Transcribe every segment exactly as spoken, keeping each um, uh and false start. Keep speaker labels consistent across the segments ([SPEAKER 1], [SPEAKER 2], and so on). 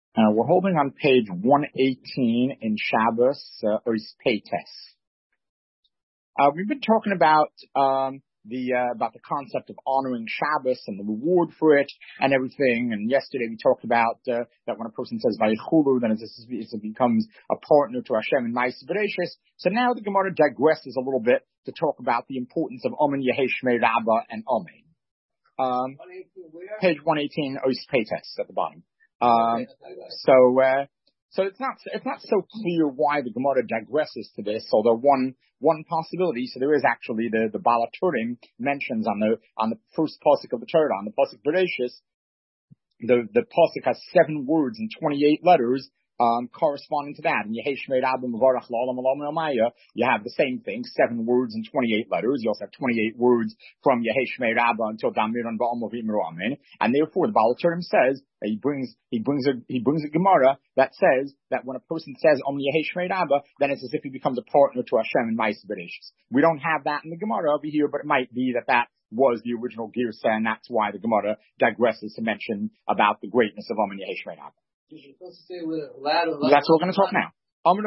[SPEAKER 1] Uh, we're holding on page one eighteen in Shabbos, uh, Ois Peites. Uh, we've been talking about, um, the, uh, about the concept of honoring Shabbos and the reward for it and everything. And yesterday we talked about, uh, that when a person says Vayichulu, then it becomes a partner to Hashem in Ma'aseh Bereishis. So now the Gemara digresses a little bit to talk about the importance of Omen Yehei Shmei Rabbah and Omen. Um, page one eighteen, Ois Peites at the bottom. Um, so, uh, so it's not, it's not so clear why the Gemara digresses to this, although one, one possibility, so there is actually the, the Baal HaTurim mentions on the, on the first pasuk of the Torah, on the pasuk Bereshis, the, the pasuk has seven words and twenty-eight letters, um, corresponding to that. And Yehei Shmei Rabbah Mevarach La'olam Olam Olamaya, you have the same thing, seven words and twenty-eight letters. You also have twenty-eight words from Yehei Shmei Rabbah until Damiran Ba'om V'Imru Amen. And therefore the Baal HaTurim says, he brings, he brings a, he brings a Gemara that says that when a person says Om Yehei Shmei Rabbah, then it's as if he becomes a partner to Hashem in Ma'aseh Bereishis. We don't have that in the Gemara over here, but it might be that that was the original Girsa, and that's why the Gemara digresses to mention about the greatness of Om Yehei Shmei Rabbah. That's what we're going to talk now. A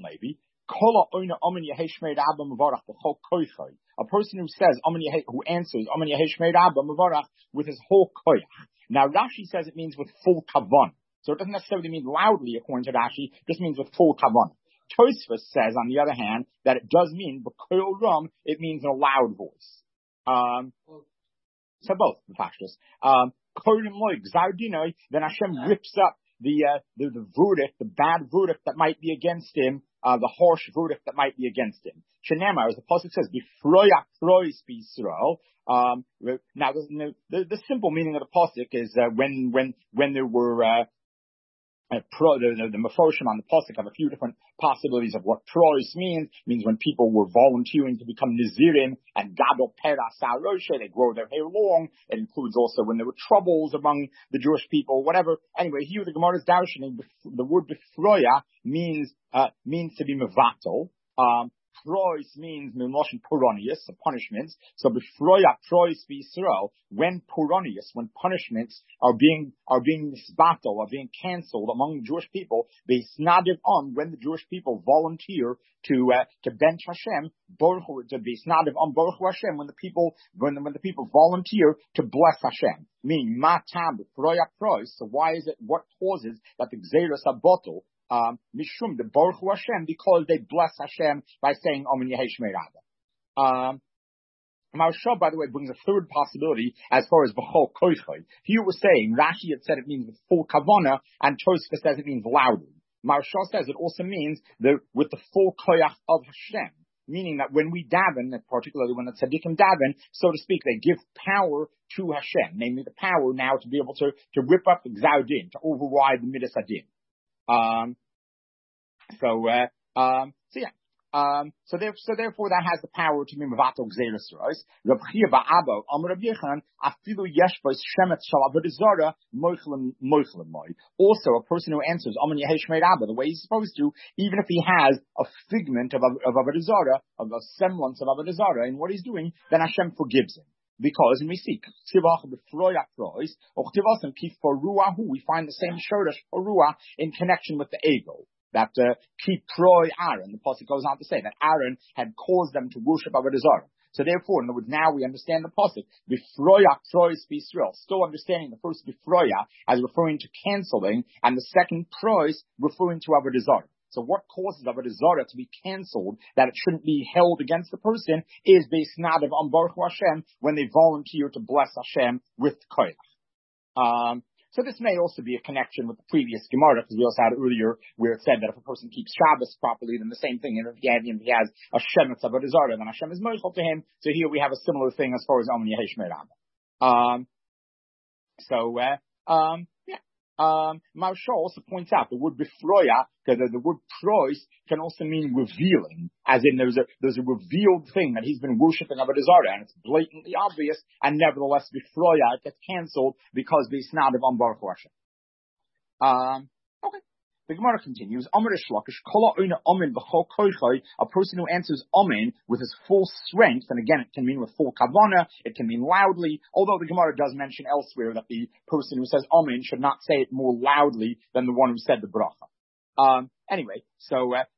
[SPEAKER 1] person who says, who answers, with his whole koyach. Now Rashi says it means with full kavan. So it doesn't necessarily mean loudly according to Rashi, it just means with full kavan. Tosfos says, on the other hand, that it does mean, b'koil rum, it means in a loud voice. Um, so both, the pashtus. Um, then Hashem rips up the, uh, the, the verdict, the bad verdict that might be against him, uh, the harsh verdict that might be against him. Shenema, as the pasuk says, B'froya prois b'Yisrael. Um, now the, the, the simple meaning of the pasuk is, uh, when, when, when there were, uh, Uh, pro, the, the, the Mefoshim on the pasuk have a few different possibilities of what prois means. It means when people were volunteering to become Nazirim and Gadol Pera Saroshe, they grow their hair long. It includes also when there were troubles among the Jewish people, whatever. Anyway, here the Gemara's darshaning, the word B'froya means, uh, means to be mevatel. Um, Prois means Miloshin Puronius, the punishments. So B'froya Prois B'Yisrael, when Puronius, when punishments are being, are being misbattle, are being cancelled among the Jewish people, they snadiv on when the Jewish people volunteer to, uh, to bench Hashem, to be snadiv on Baruch Hashem, when the people, when the, when the people volunteer to bless Hashem. Meaning, Matam B'froya Prois, so why is it, what causes that the Gzeirus Abotel, Um, Mishum, the Baruch Hashem, because they bless Hashem by saying Omen Yehei Shmei Rabbah. Um, Maharsha, by the way, brings a third possibility as far as B'chol Koichoi. Here we're saying, Rashi had said it means with full kavana, and Tosfos says it means loudly. Maharsha says it also means the, with the full koyach of Hashem. Meaning that when we daven, particularly when the tzaddikim daven, so to speak, they give power to Hashem, namely the power now to be able to, to rip up the Gzaudin, to override the Midas Adin. Um, so, uh, um, so yeah, um, so there, so therefore that has the power to be mevatel gzeirus rois. Reb Chia ba'abo, Amar Reb Yechon, afilu yesh b'is shemet shal avodah zara, moichlem, moichlem moi. Also, a person who answers Omen Yehei Shmei Rabbah the way he's supposed to, even if he has a figment of, of avodah zara, of a semblance of avodah zara in what he's doing, then Hashem forgives him. Because, and we see, we find the same shoresh for ruah in connection with the ego. That, uh, ki proi Aaron, the pasuk goes on to say that Aaron had caused them to worship Avodah Zarah. So therefore, in other words, now we understand the pasuk, b'froya prois b'Yisrael, still understanding the first b'froya as referring to canceling, and the second prois referring to Avodah Zarah. So what causes Avodah Zarah to be cancelled, that it shouldn't be held against the person, is based nadav on Baruch Hashem when they volunteer to bless Hashem with koyach. Um, so this may also be a connection with the previous Gemara, because we also had earlier where it said that if a person keeps Shabbos properly, then the same thing, and if he has, if he has a shemetz Avodah Zarah, then Hashem is moichel to him. So here we have a similar thing as far as Omen Yehei Shmei Rabbah. Um, so, uh, um, yeah. Um, Maharsha also points out the word b'froya, because the, the word prois can also mean revealing, as in there's a, there's a revealed thing that he's been worshipping Avodah Zarah, and it's blatantly obvious, and nevertheless b'froya, it gets cancelled because it's not of Baruch Hashem. Um, okay. The Gemara continues, Amar Shlakish, Kala Oina Amin B'chol Koichai, a person who answers Amin with his full strength, and again, it can mean with full kavana, it can mean loudly, although the Gemara does mention elsewhere that the person who says Amin should not say it more loudly than the one who said the bracha. Um, anyway, so, uh,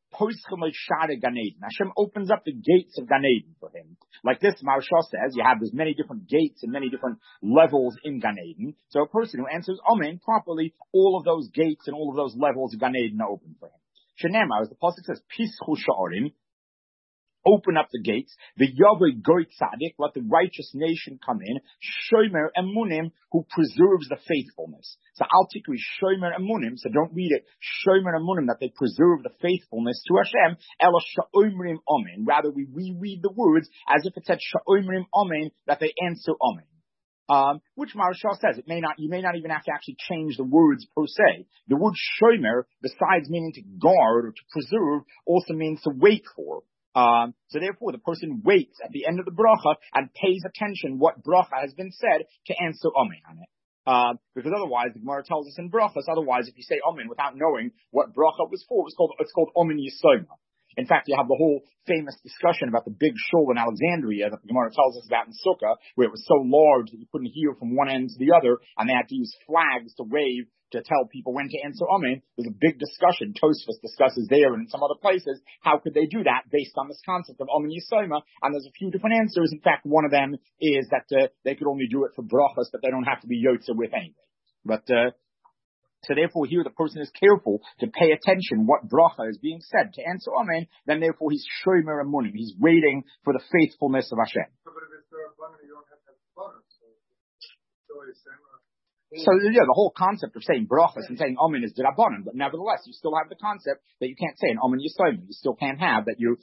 [SPEAKER 1] Hashem opens up the gates of Gan Eden for him. Like this, Maharsha says, you have there's many different gates and many different levels in Gan Eden. So a person who answers Amen properly, all of those gates and all of those levels of Gan Eden are open for him. Shenema, as the pasuk says, Pischu Sha'arim, open up the gates. The Yavai Goy Tzadik, let the righteous nation come in. Shomer Emunim, who preserves the faithfulness. So Al Tikri Shomer Emunim, so don't read it. Shomer Emunim, that they preserve the faithfulness to Hashem. Ela Sha'omrim Amen. Rather, we reread the words as if it said Sha'omrim Amen, that they answer Amen. Um, which Maharsha says, it may not, you may not even have to actually change the words per se. The word Shomer, besides meaning to guard or to preserve, also means to wait for. Um, so therefore, the person waits at the end of the bracha and pays attention what bracha has been said to answer amen on it. Um, because otherwise, the Gemara tells us in brachas, otherwise, if you say amen without knowing what bracha was for, it's called it's called amen yisoma. In fact, you have the whole famous discussion about the big shul in Alexandria that the Gemara tells us about in Sukkah, where it was so large that you couldn't hear from one end to the other, and they had to use flags to wave to tell people when to answer Amen. There's a big discussion. Tosfos discusses there and in some other places. How could they do that based on this concept of Amen Yisoma? And there's a few different answers. In fact, one of them is that uh, they could only do it for brachas, but they don't have to be yotze with anyway. But uh, so therefore, here the person is careful to pay attention what bracha is being said to answer Amen. Then therefore, he's shomer emunim. He's waiting for the faithfulness of Hashem.
[SPEAKER 2] But if it's their abundant, you don't have to have abundant. So, so it's
[SPEAKER 1] So, yeah, the whole concept of saying brachas and saying amen is d'rabbanan, but nevertheless, you still have the concept that you can't say an amen yisayim. You still can't have that you...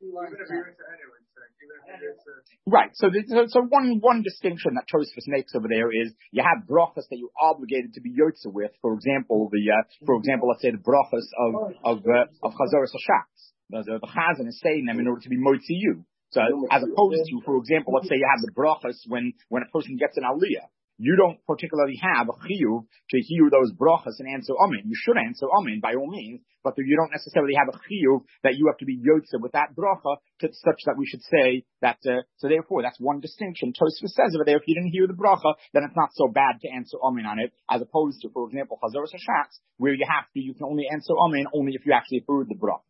[SPEAKER 1] Right, so, the, so one, one distinction that Tosfos makes over there is you have brachas that you're obligated to be yotze with. For example, the, uh, for example, let's say the brachas of, of, uh, of Chazaras HaShatz. The, the Chazan is saying them in order to be motzi you. So, as opposed to, for example, let's say you have the brachas when, when a person gets an aliyah. You don't particularly have a chiyuv to hear those brachas and answer amen. You should answer amen by all means, but you don't necessarily have a chiyuv that you have to be yotze with that bracha to such that we should say that. Uh, so therefore, that's one distinction. Tosfos says over there, if you didn't hear the bracha, then it's not so bad to answer amen on it, as opposed to, for example, Chazaras HaShatz, where you have to, you can only answer amen only if you actually heard the bracha.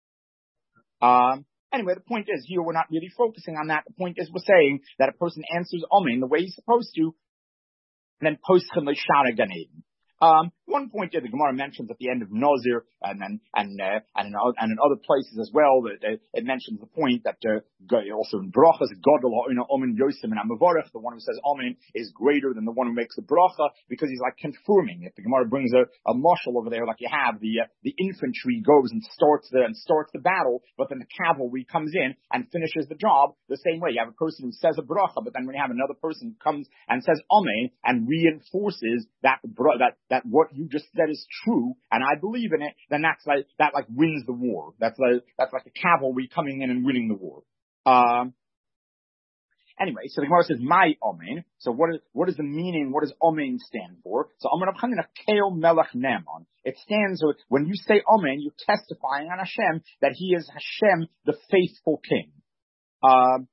[SPEAKER 1] Um. Anyway, the point is here we're not really focusing on that. The point is we're saying that a person answers amen the way he's supposed to. And then poschem l'shara Gan Eden. Um, one point here the Gemara mentions at the end of Nazir, and then and uh, and, in, and in other places as well, that uh, it mentions the point that uh, also in brachas, Gadol ha'ina amen yosem and amavarech, the one who says amen is greater than the one who makes the bracha, because he's like confirming it. The Gemara brings a, a mashal over there, like you have the uh, the infantry goes and starts the and starts the battle, but then the cavalry comes in and finishes the job the same way. You have a person who says a bracha, but then when you have another person who comes and says amen and reinforces that that that what you just said is true, and I believe in it, then that's like, that like wins the war. That's like, that's like the cavalry coming in and winning the war. Um, anyway, so the Gemara says, my amen. So what is, what is the meaning, what does amen stand for? So amen abchanina keil melech ne'eman. It stands, when you say amen, you're testifying on Hashem that he is Hashem, the faithful king. Um,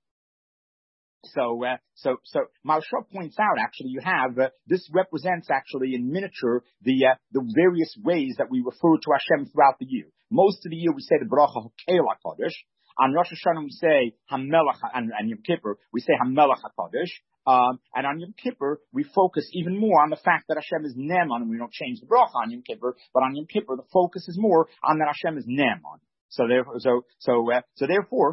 [SPEAKER 1] So, uh, so, so, Maharsha points out, actually, you have, uh, this represents actually in miniature the, uh, the various ways that we refer to Hashem throughout the year. Most of the year we say the bracha Hokel HaKadosh. On Rosh Hashanah we say Hamelach, and, and Yom Kippur we say Hamelach HaKadosh. Um, and on Yom Kippur we focus even more on the fact that Hashem is Ne'eman, and we don't change the bracha on Yom Kippur, but on Yom Kippur the focus is more on that Hashem is Ne'eman. So therefore, so, so, uh, so therefore,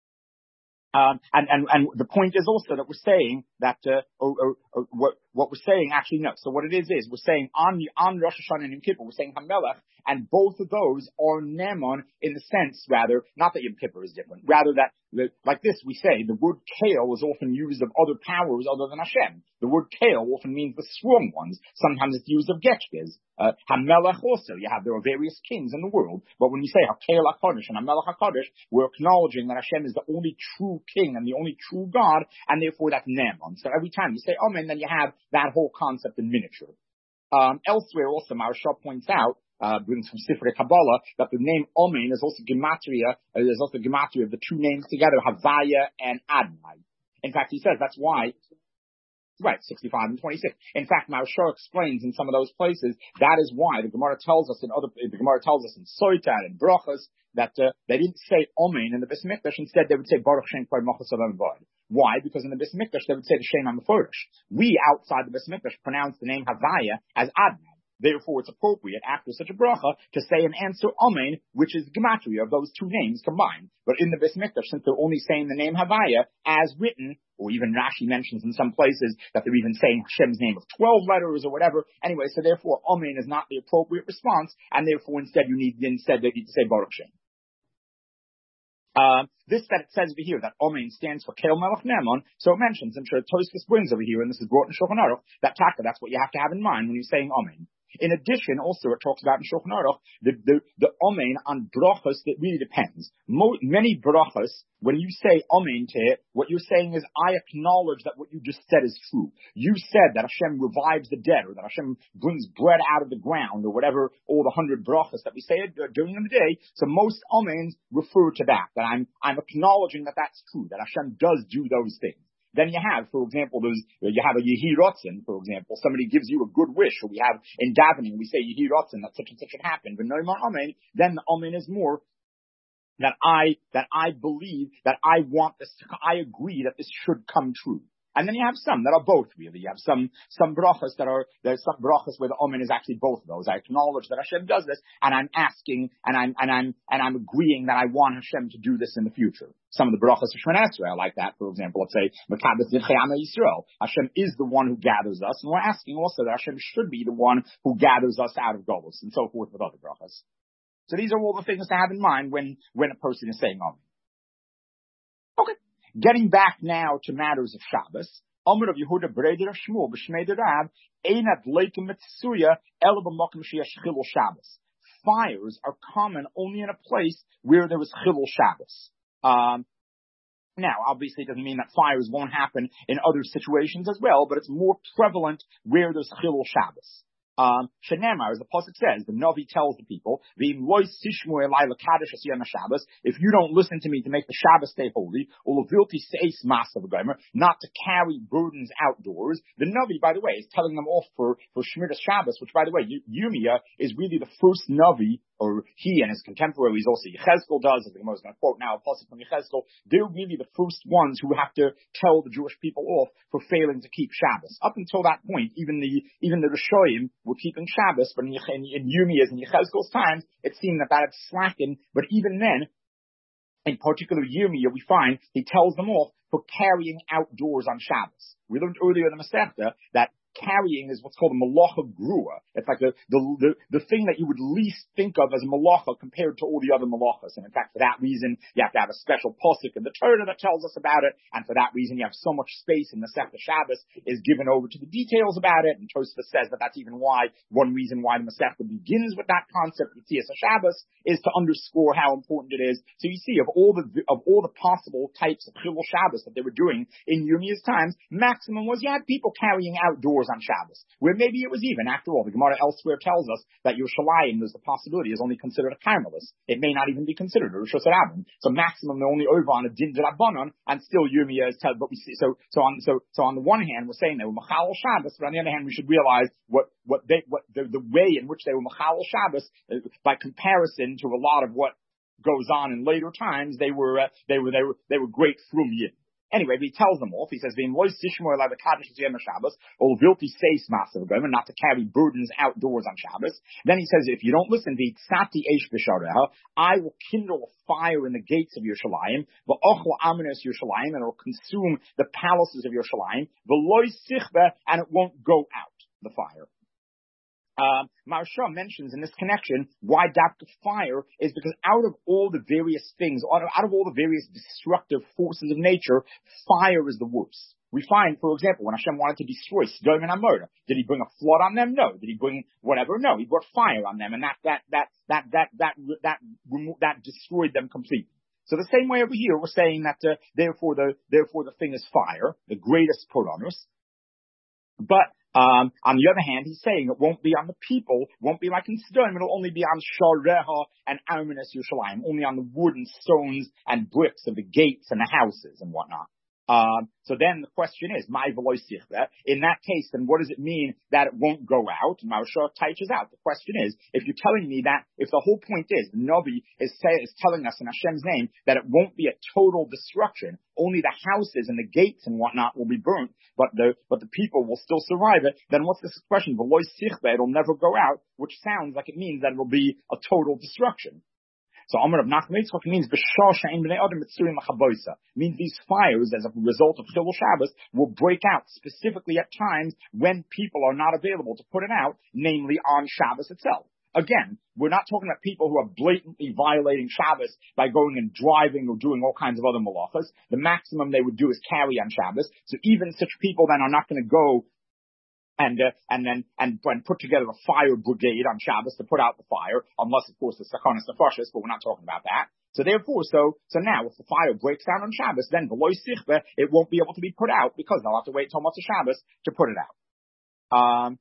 [SPEAKER 1] Um, and, and, and the point is also that we're saying that, uh, or, or, or what, what we're saying actually, no. So what it is, is we're saying on the, on Rosh Hashanah and Yom Kippur, we're saying Hamelech, and both of those are Ne'eman in the sense, rather, not that Yom Kippur is different, rather that, like this, we say, the word Kael is often used of other powers other than Hashem. The word Kael often means the strong ones. Sometimes it's used of Getchkes. Uh, Hamelech also, you have, there are various kings in the world, but when you say Hakel HaKadosh and Hamelech HaKadosh, we're acknowledging that Hashem is the only true king and the only true God, and therefore that's Ne'eman. So every time you say Amen, then you have that whole concept in miniature. Um, elsewhere also, Maharsha points out, uh, brings from Sifrei Kabbalah that the name Omen is also gematria, uh, is also gematria of the two names together, Havaya and Adonai. In fact, he says that's why. Right, sixty-five and twenty-six. In fact, Maharsha explains in some of those places, that is why the Gemara tells us in other, the Gemara tells us in Soitar and Brachas that uh, they didn't say Omen in the Beis Mikdash. Instead, they would say Baruch Shem Kvar Machas Olam Vod. Why? Because in the Beis Mikdash, they would say the Shem HaMeforish. We, outside the Beis Mikdash, pronounce the name Havaya as Adonai. Therefore, it's appropriate after such a bracha to say an answer Amen, which is gematria of those two names combined. But in the Beis Mikdash, since they're only saying the name Havaya as written, or even Rashi mentions in some places that they're even saying Hashem's name of twelve letters or whatever. Anyway, so therefore Amen is not the appropriate response, and therefore instead you need instead they need to say Baruch Shem. Uh, this that it says over here that Amen stands for Kel Melech Ne'eman, so it mentions, I'm sure Tosfos brings over here, and this is brought in Shulchan Aruch, that taka, that's what you have to have in mind when you're saying Amen. In addition, also, it talks about in Shulchan Aruch, the, the, the Amen on brachas, that really depends. Mo, many brachas, when you say Amen to it, what you're saying is, I acknowledge that what you just said is true. You said that Hashem revives the dead, or that Hashem brings bread out of the ground, or whatever, all the hundred brachas that we say during the day. So most Amens refer to that, that I'm, I'm acknowledging that that's true, that Hashem does do those things. Then you have, for example, those, you have a Yehi Rotzen, for example. Somebody gives you a good wish, or we have in davening, we say Yehi Rotzen, that such and such should happen. But no more Amen, then the Amen is more that I, that I believe, that I want this, I agree that this should come true. And then you have some that are both, really. You have some, some brachas that are, there's some brachas where the Amen is actually both of those. I acknowledge that Hashem does this, and I'm asking, and I'm, and I'm, and I'm agreeing that I want Hashem to do this in the future. Some of the brachas of Shemona Esrei are like that. For example, let's say, Mekabeth Zidchei Amei Yisrael. Hashem is the one who gathers us, and we're asking also that Hashem should be the one who gathers us out of Golus, and so forth with other brachas. So these are all the things to have in mind when, when a person is saying Amen. Okay. Getting back now to matters of Shabbos, Omer of Yehuda Breder of Shmuel b'Shmei Rab einat leikim mitzuya ela b'makom sheyesh chilul Shabbos. Fires are common only in a place where there is chilul Shabbos. Um, now, obviously, it doesn't mean that fires won't happen in other situations as well, but it's more prevalent where there's chilul Shabbos. Um, Shenamar, as the pasuk says, the Navi tells the people, if you don't listen to me to make the Shabbos stay holy, not to carry burdens outdoors, the Navi, by the way, is telling them off for, for Shmiras Shabbos, which, by the way, Yirmiyah is really the first Navi, or he and his contemporaries also, Yechezkel does, as the Gemara is going to quote now, a pasuk from Yechezkel, they're really the first ones who have to tell the Jewish people off for failing to keep Shabbos. Up until that point, even the, even the Rishoyim were keeping Shabbos, but in, in, in Yirmiyah's and Yechezkel's times, it seemed that that had slackened, but even then, in particular Yirmiyah, we find he tells them off for carrying outdoors on Shabbos. We learned earlier in the Masechta that carrying is what's called a malacha grua. It's like the, the, the, the thing that you would least think of as a malacha compared to all the other malachas. And in fact, for that reason, you have to have a special posuk in the Torah that tells us about it. And for that reason, you have so much space in the Masechta Shabbos is given over to the details about it. And Tosfos says that that's even why, one reason why the Masechta begins with that concept, Yitzias Shabbos, is to underscore how important it is. So you see, of all the, of all the possible types of Chilul Shabbos that they were doing in Yirmiyah's times, maximum was you had people carrying outdoors on Shabbos, where maybe it was even, after all, the Gemara elsewhere tells us that Yerushalayim, there's the possibility, is only considered a Carmelis. It may not even be considered a Rosh Hashanah. So maximum, they're only over on a Din D'Rabbanan, and still Yirmiyah is telling, but we see, so, so on, so, so on the one hand, we're saying they were Machal Shabbos, but on the other hand, we should realize what, what they, what, the, the way in which they were Machal Shabbos, uh, by comparison to a lot of what goes on in later times, they were, uh, they were, they were, they were great Frum Yid. Anyway, he tells them off. He says, not to carry burdens outdoors on Shabbos. Then he says, if you don't listen, I will kindle a fire in the gates of Yerushalayim, and it will consume the palaces of Yerushalayim, and it won't go out, the fire. Uh, Maharsha mentions in this connection why dafka fire is because out of all the various things, out of, out of all the various destructive forces of nature, fire is the worst. We find, for example, when Hashem wanted to destroy Sodom and Gomorrah, did he bring a flood on them? No. Did he bring whatever? No. He brought fire on them, and that that that that that that that that, that destroyed them completely. So the same way over here, we're saying that uh, therefore the therefore the thing is fire, the greatest put on us, but Um, on the other hand, he's saying it won't be on the people, won't be like in Sodom, it'll only be on Shareha and Armenes Yerushalayim, only on the wood and stones and bricks of the gates and the houses and whatnot. Um, so then the question is, my veloy sichve, in that case, then what does it mean that it won't go out? And Marsha teaches out. The question is, if you're telling me that, if the whole point is, the Navi is, say, is telling us in Hashem's name that it won't be a total destruction, only the houses and the gates and whatnot will be burnt, but the, but the people will still survive it, then what's this expression? Veloy sichve, it'll never go out, which sounds like it means that it'll be a total destruction. So Amar of Nachman Yitzchak means b'shah she'ein b'nei adam mitzurim l'chaboisa. Means these fires, as a result of Chilul Shabbos, will break out specifically at times when people are not available to put it out, namely on Shabbos itself. Again, we're not talking about people who are blatantly violating Shabbos by going and driving or doing all kinds of other malachas. The maximum they would do is carry on Shabbos. So even such people then are not going to go and uh, and then and, and put together a fire brigade on Shabbos to put out the fire, unless of course the sakonis nefashos, but we're not talking about that. So therefore, so so now if the fire breaks down on Shabbos, then v'loy sichve, it won't be able to be put out because they'll have to wait till Motzei Shabbos to put it out. Um,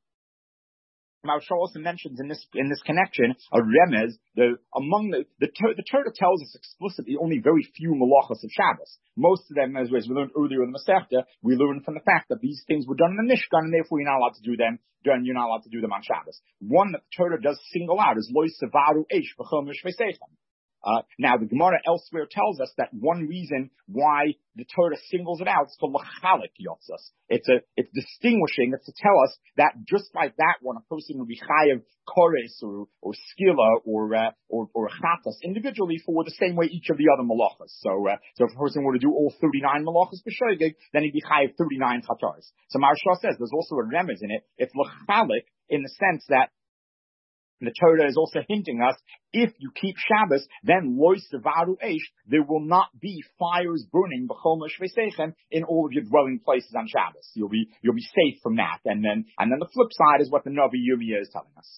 [SPEAKER 1] Marsha also mentions in this in this connection a remez. The among the the, the Torah tells us explicitly only very few malachos of Shabbos. Most of them, as we learned earlier in the Masechta, we learned from the fact that these things were done in the Mishkan, and therefore you're not allowed to do them. Then you're not allowed to do them on Shabbos. One that the Torah does single out is loy sevaru eish b'chol mishvei seichem. Uh, now the Gemara elsewhere tells us that one reason why the Torah singles it out is for l'chalik yotzas. It's a, it's distinguishing, it's to tell us that just like that one, a person would be chayav kores or, or skila or, uh, or, or chatas individually for the same way each of the other malachas. So, uh, so if a person were to do all thirty-nine malachas b'shoigig, then he'd be chayav thirty-nine chatars. So Maharsha says there's also a remez in it. It's l'chalik in the sense that the Torah is also hinting us, if you keep Shabbos, then loy sevaru eish, there will not be fires burning b'chol mishvei seichem in all of your dwelling places on Shabbos. You'll be you'll be safe from that. And then and then the flip side is what the Navi Yirmiyah is telling us.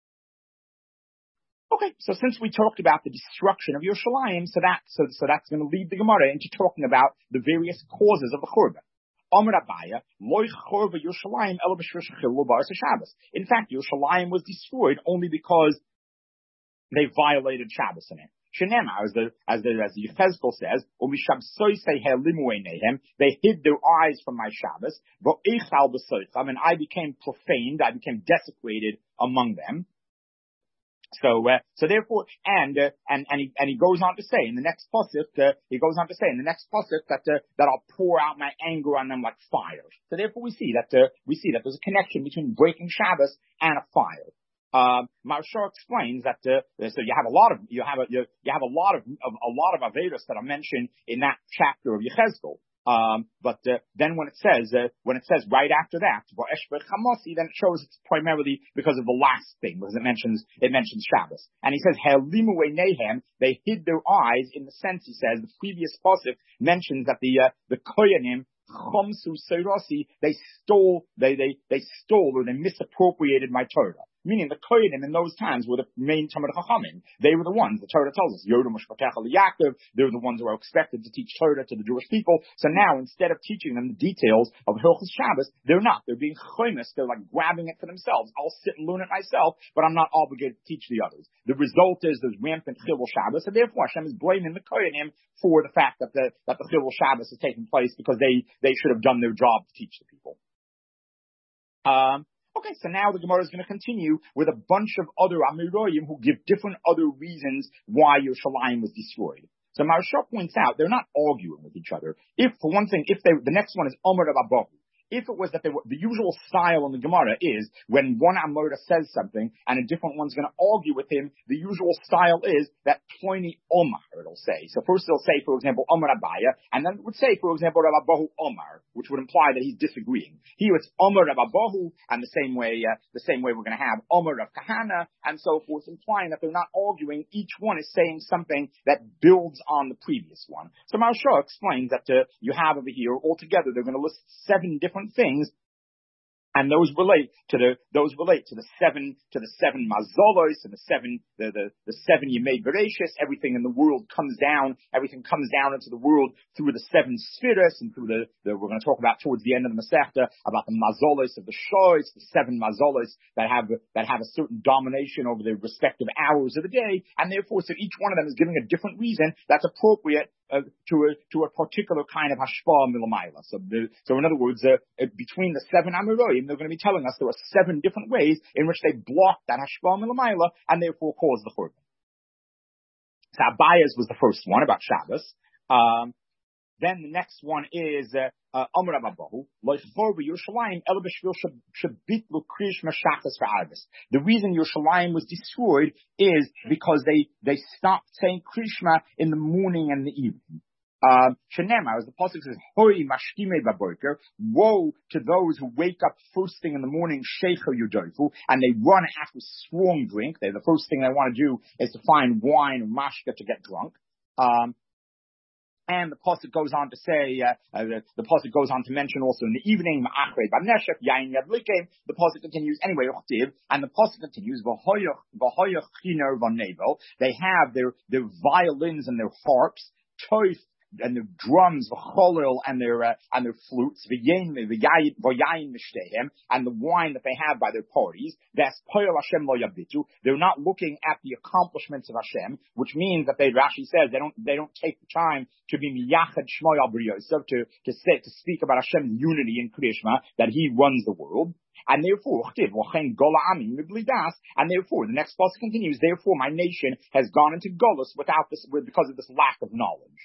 [SPEAKER 1] Okay, so since we talked about the destruction of Yerushalayim, so that so so that's going to lead the Gemara into talking about the various causes of the Churban. In fact, Yerushalayim was destroyed only because they violated Shabbos in it. Shenema, as the as the as the Yechezkel says, they hid their eyes from my Shabbos, and I became profaned, I became desecrated among them. So, uh, so therefore, and, uh, and, and he, and he goes on to say in the next pasuk, uh, he goes on to say in the next pasuk that, uh, that I'll pour out my anger on them like fire. So therefore we see that, uh, we see that there's a connection between breaking Shabbos and a fire. Um, Maharsha explains that, uh, so you have a lot of, you have a, you, you have a lot of, of a lot of Averos that are mentioned in that chapter of Yechezkel. Um, but uh, then when it says uh, when it says right after that, then it shows it's primarily because of the last thing, because it mentions it mentions Shabbos, and he says nehem, they hid their eyes in the sense, he says the previous pasuk mentions that the uh, the koyanim chomsu seirasi, they stole they they they stole or they misappropriated my Torah. Meaning the Kohanim in those times were the main Talmid Chachamim. They were the ones, the Torah tells us, Yoda Mishpatecha Yaakov, they were the ones who were expected to teach Torah to the Jewish people. So now, instead of teaching them the details of Hilchos Shabbos, they're not. They're being choimus. They're like grabbing it for themselves. I'll sit and learn it myself, but I'm not obligated to teach the others. The result is there's rampant Chilul Shabbos, and therefore Hashem is blaming the Kohanim for the fact that the, that the Chilul Shabbos is taking place because they, they should have done their job to teach the people. Um, Okay, so now the Gemara is going to continue with a bunch of other Amiroyim who give different other reasons why Yerushalayim was destroyed. So Maharsha points out they're not arguing with each other. If, for one thing, if they, the next one is Omer of Abahu. If it was that they were, the usual style in the Gemara is when one Amora says something and a different one's going to argue with him, the usual style is that Ploni Omar, it'll say. So first it'll say, for example, Omar Abaya, and then it would say, for example, Rabahu Omar, which would imply that he's disagreeing. Here it's Omar Rabahu, and the same way, uh, the same way we're going to have Omar of Kahana, and so forth, implying that they're not arguing. Each one is saying something that builds on the previous one. So Maharsha explains that uh, you have over here, altogether, they're going to list seven different things And those relate to the those relate to the seven to the seven mazolos and the seven the the, the seven Yemei Bereshis. Everything in the world comes down. Everything comes down into the world through the seven spheres and through the, the we're going to talk about towards the end of the Masechta about the mazolos of the shoys, the seven mazolos that have that have a certain domination over their respective hours of the day, and therefore so each one of them is giving a different reason that's appropriate uh, to a to a particular kind of hashpah milamayla. So the, so in other words, uh, between the seven Amoraim, they're going to be telling us there are seven different ways in which they block that hashpah milamayla and therefore cause the churban. So Abayas was the first one about Shabbos. Um, then the next one is Amar Ababahu Loichor Yerushalayim El B'Shvil Shabitlu Krish Mashachas V'Arvis. The reason Yerushalayim was destroyed is because they they stopped saying Krishma in the morning and the evening. Um, Shenema, as the pasuk says, Hoi mashkimei baboker, woe to those who wake up first thing in the morning, shecho yudoifu, and they run after strong drink. They, the first thing they want to do is to find wine or mashka to get drunk. Um, and the pasuk goes on to say, uh, uh, the, the pasuk goes on to mention also in the evening, ma'achrei b'neshek, yain yadlikim. The pasuk continues anyway, and the pasuk continues, v'hoyoch v'hoyoch chiner v'nevel. They have their their violins and their harps, toif, and their drums, the cholil, and their uh, and their flutes, the yain, the yain mishtehem, and the wine that they have by their parties. That's poyel Hashem lo yabitu. They're not looking at the accomplishments of Hashem, which means that they Rashi says they don't they don't take the time to be miyachad shmoy al briyosov, to to say to speak about Hashem's unity in Krishma, that He runs the world. And therefore, and therefore, the next verse continues, therefore my nation has gone into Golus without this, because of this lack of knowledge.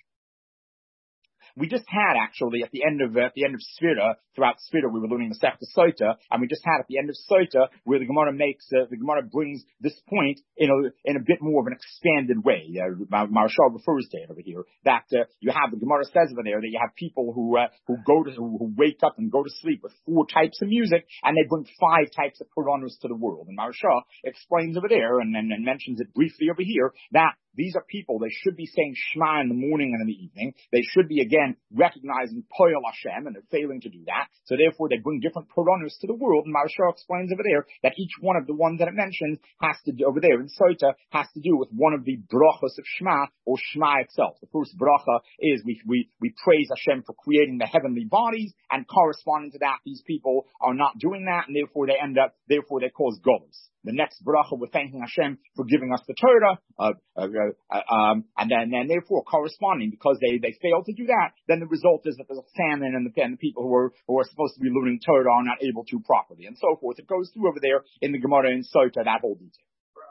[SPEAKER 1] We just had actually at the end of uh, at the end of Sfira, throughout Sfira we were learning the Masechta Sota, and we just had at the end of Sota where the Gemara makes uh, the Gemara brings this point in a in a bit more of an expanded way. Uh, Maharshal refers to it over here that uh, you have the Gemara says over there that you have people who uh, who go to who, who wake up and go to sleep with four types of music, and they bring five types of Puranas to the world. And Maharshal explains over there and, and, and mentions it briefly over here that these are people, they should be saying Shema in the morning and in the evening. They should be, again, recognizing Poyel Hashem, and they're failing to do that. So therefore, they bring different Puranas to the world. And Maharshal explains over there that each one of the ones that it mentions has to do, over there in Sota, has to do with one of the brachas of Shema, or Shema itself. The first bracha is we, we, we praise Hashem for creating the heavenly bodies, and corresponding to that, these people are not doing that, and therefore they end up, therefore they cause golus. The next bracha, we're thanking Hashem for giving us the Torah, uh, uh, uh, um, and then, and therefore corresponding, because they, they fail to do that, then the result is that there's a famine, and the, and the people who are, who are supposed to be learning Torah are not able to properly, and so forth. It goes through over there in the Gemara in Sota, that whole detail.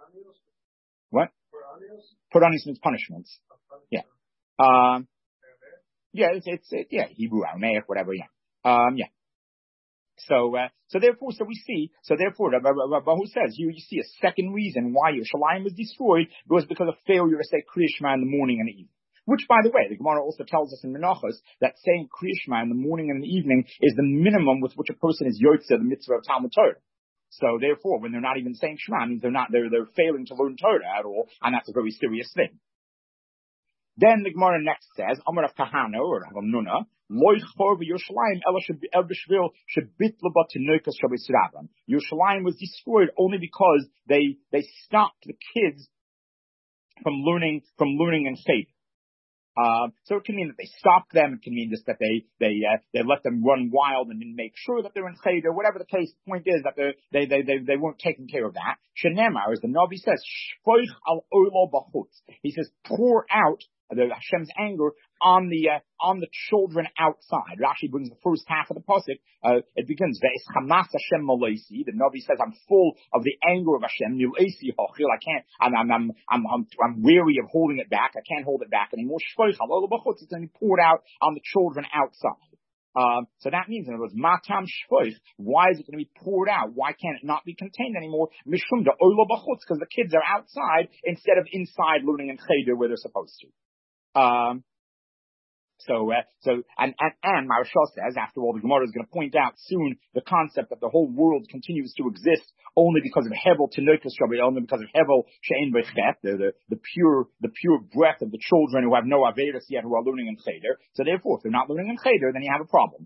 [SPEAKER 1] What? Puranis means punishments. Yeah. Um, yeah, it's, it's, it, yeah, Hebrew, Aramaic, whatever, yeah. Um, yeah. So, uh, so therefore, so we see, so therefore, Bahu says, you, you see a second reason why Yerushalayim was destroyed was because of failure to say Kriyishma in the morning and the evening. Which, by the way, the Gemara also tells us in Menachos that saying Kriyishma in the morning and the evening is the minimum with which a person is Yotze, the mitzvah of Talmud Torah. So therefore, when they're not even saying Shema, it means they're not, they're, they're failing to learn Torah at all, and that's a very serious thing. Then the Gemara next says, Amar of Kahana, or Hamnuna, Yerushalayim was destroyed only because they, they stopped the kids from learning, from learning in faith. Uh, so it can mean that they stopped them. It can mean just that they they uh, they let them run wild and didn't make sure that they're in cheder. Whatever the case, the point is that they they they they weren't taking care of that. Shenemar, as the Navi says, shpoich al oilo b'chutz. He says, pour out the Hashem's anger on the uh, on the children outside. Rashi brings the first half of the pasuk. Uh, it begins Ve'es Hamas Hashem Malaisi. The Navi says, "I'm full of the anger of Hashem. Nilaisi Hochil. I can't. I'm I'm I'm I'm I'm I'm weary of holding it back. I can't hold it back anymore. Shvoich Halol B'chutz. It's going to be poured out on the children outside." Um, so that means, in other words, Matam Shvoich. Why is it going to be poured out? Why can't it not be contained anymore? Mishum da Oilo B'chutz, because the kids are outside instead of inside learning in cheder where they're supposed to. Um, so, uh, so, and, and, and Maharshal says, after all, the Gemara is going to point out soon the concept that the whole world continues to exist only because of Hevel Tinokus Shabbat, only because of Hevel She'en Bechet, the, the, the pure, the pure breath of the children who have no Averis yet, who are learning in Cheder. So therefore, if they're not learning in Cheder, then you have a problem.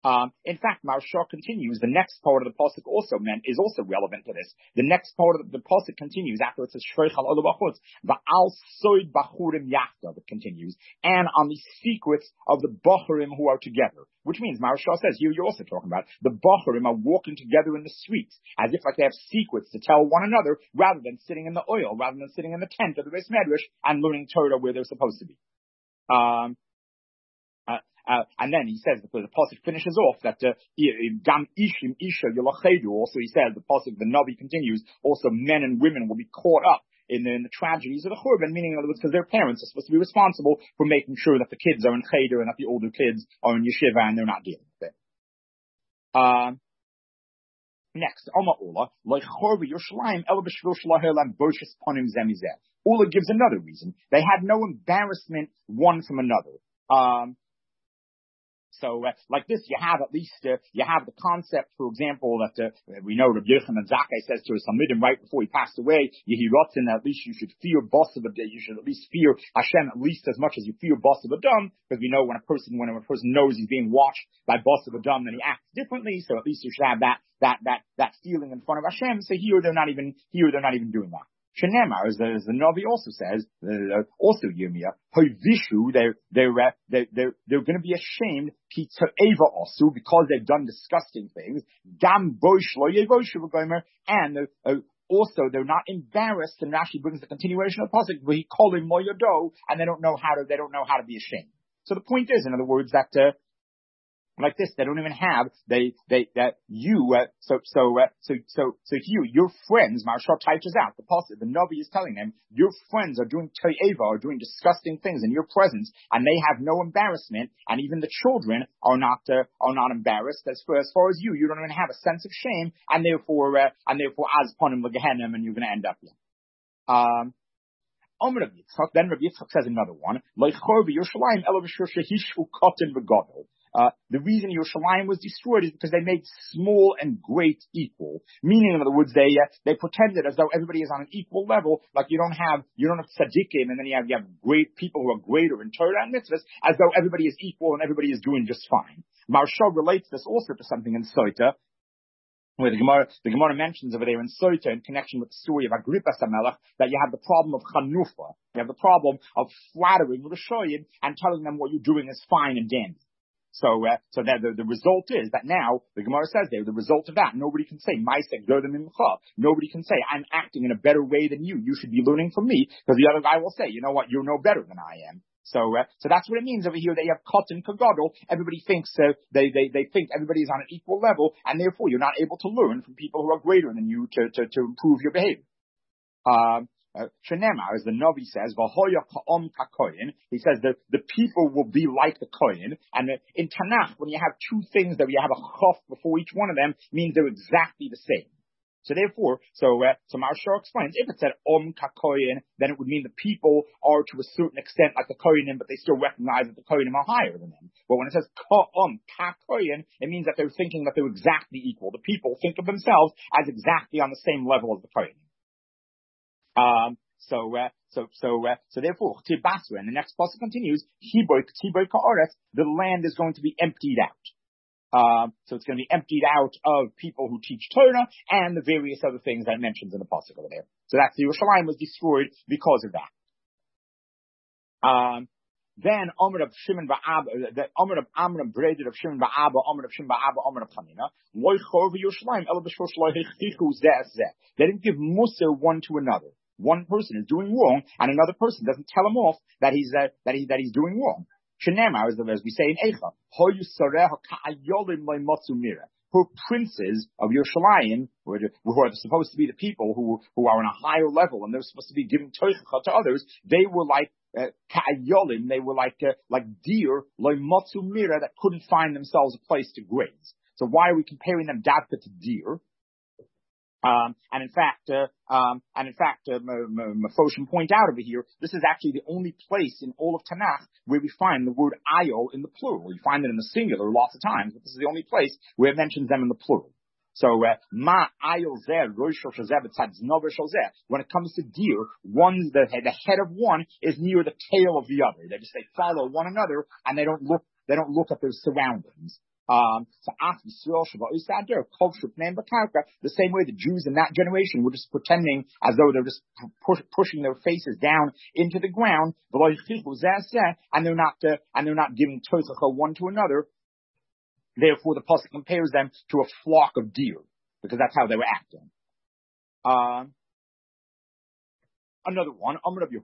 [SPEAKER 1] Um, in fact, Maharsha continues, the next part of the pasuk also meant, is also relevant to this. The next part of the, the pasuk continues after it says, Shreich al bachutz, va'al soid bachurim yachdav, it continues, and on the secrets of the bachurim who are together. Which means, Maharsha says, here you're also talking about, the bachurim are walking together in the streets, as if like they have secrets to tell one another, rather than sitting in the oil, rather than sitting in the tent of the Beis Medrash and learning Torah where they're supposed to be. Um, Uh, uh, and then he says, because the pasuk finishes off that gam ishim isha yolachedu. Also, he says the pasuk, the Navi continues. Also, men and women will be caught up in the, in the tragedies of the churban, meaning in other words, because their parents are supposed to be responsible for making sure that the kids are in cheder and that the older kids are in yeshiva and they're not dealing with it. Um, next, Oma Ula, like Chorva Yerushalayim Ela b'shvil shalahelam boshes panim zemizeh. Ula gives another reason. They had no embarrassment one from another. Um, So, uh, like this, you have at least, uh, you have the concept, for example, that, uh, we know Rabbi Yochanan Zakkai says to his Talmidim right before he passed away, Yehirotzen, at least you should fear Boss of Adam, you should at least fear Hashem at least as much as you fear Boss of Adam, because we know when a person, when a person knows he's being watched by Boss of Adam, then he acts differently, so at least you should have that, that, that, that feeling in front of Hashem, so here they're not even, here they're not even doing that. Shenemar, as the, as the Navi also says, uh, also Yirmiyah, Hovishu, they're, they're, uh, they're, they're, they're going to be ashamed, Pizza Eva also, because they've done disgusting things, Gam Bosh Lo Yevoshu V'gomer, and, uh, uh, also they're not embarrassed, and Rashi brings the continuation of the pasuk, where he called him Moyodo, and they don't know how to, they don't know how to be ashamed. So the point is, in other words, that, uh, like this, they don't even have, they, they, that you, uh, so, so, uh, so, so, so you, your friends, Maharsha types out, the pasuk, the Navi is telling them, your friends are doing to'eva, are doing disgusting things in your presence, and they have no embarrassment, and even the children are not, uh, are not embarrassed, as far, as far as you, you don't even have a sense of shame, and therefore, uh, and therefore, as panim l'gehenim, and you're gonna end up here. Um, then Rabbi Yitzchak says another one, like Chorva Yerushalayim Ela b'shur shehishu kotin v'gadol. Uh, the reason Yerushalayim was destroyed is because they made small and great equal. Meaning, in other words, they uh, they pretended as though everybody is on an equal level. Like you don't have you don't have tzaddikim, and then you have you have great people who are greater in Torah and mitzvahs, as though everybody is equal and everybody is doing just fine. Maharsha relates this also to something in Sota, where the Gemara, the Gemara mentions over there in Sota in connection with the story of Agrippa Samelach, that you have the problem of Chanufa. You have the problem of flattering Rishoyim and telling them what you're doing is fine and dandy. So, uh, so that the, the result is that now, the Gemara says there, the result of that, nobody can say, Maisek Yodim Imcha. Nobody can say, I'm acting in a better way than you. You should be learning from me, because the other guy will say, you know what, you're no better than I am. So, uh, so that's what it means over here. They have Kotin Kagadol. Everybody thinks, uh, they, they, they think everybody is on an equal level, and therefore you're not able to learn from people who are greater than you to, to, to improve your behavior. Um, Uh, Shenemar, as the Navi says, V'hoya ka'om ka'koyin, he says that the people will be like the koyin, and uh, in Tanakh, when you have two things that you have a chaf before each one of them, means they're exactly the same. So therefore, so, uh, so Maharsha explains, if it said om ka'koyin, then it would mean the people are to a certain extent like the koyinim, but they still recognize that the koyinim are higher than them. But when it says ka'om ka'koyin, it means that they're thinking that they're exactly equal. The people think of themselves as exactly on the same level as the koyinim. Um, so, uh, so, so, uh, so therefore, Tibasra, and the next passage continues, Hiboy, Tiboy Ka'aretz, the land is going to be emptied out. Um, so it's going to be emptied out of people who teach Torah and the various other things that it mentions in the passage over there. So that's the Yerushalayim was destroyed because of that. Um, then Omer of Shimon Ba'aba, the Omer of Amram braided of Shimon Ba'aba, Omer of Shimon Ba'aba, Omer of Chanina, Loy Chor v'Yerushalayim, Ela b'shor shlo hichichu zeh zeh. They didn't give mussar one to another. One person is doing wrong, and another person doesn't tell him off that he's uh, that he that he's doing wrong. Shenemar, as, as we say in Eicha, Hoyu Sareh Ka'ayolim Le'Matzu Mira. Who princes of Yerushalayim, who are supposed to be the people who who are on a higher level, and they're supposed to be giving toicha to others. They were like ka'ayolim, uh, they were like uh, like deer, like matzu mira, that couldn't find themselves a place to graze. So why are we comparing them davka to deer? Um, and in fact, uh, um, and in fact, uh, Mefoshim point out over here, this is actually the only place in all of Tanakh where we find the word ayo in the plural. You find it in the singular lots of times, but this is the only place where it mentions them in the plural. So, uh, ma ayo zeh, rosh shazeh, tzad nover shazeh. When it comes to deer, one's the head, the head of one is near the tail of the other. They just, they follow one another, and they don't look, they don't look at their surroundings. Um, so the same way the Jews in that generation were just pretending as though they're just push, pushing their faces down into the ground, and they're not uh, and they're not giving tosacha one to another. Therefore, the pasuk compares them to a flock of deer, because that's how they were acting. Um, another one,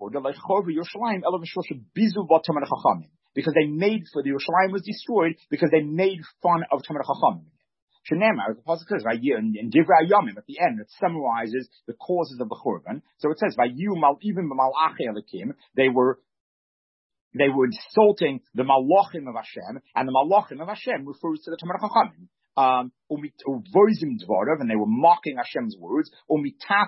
[SPEAKER 1] because they made for the Yerushalayim was destroyed because they made fun of Tamar Chachamim. Shenemar, the pasuk says, in, in Divrei Yomim at the end, it summarizes the causes of the Churban. So it says, "Vayu mal even b'malachei Elokim," they were they were insulting the Malachim of Hashem, and the Malachim of Hashem refers to the Tamar Chachamim. Um, and they were mocking Hashem's words, and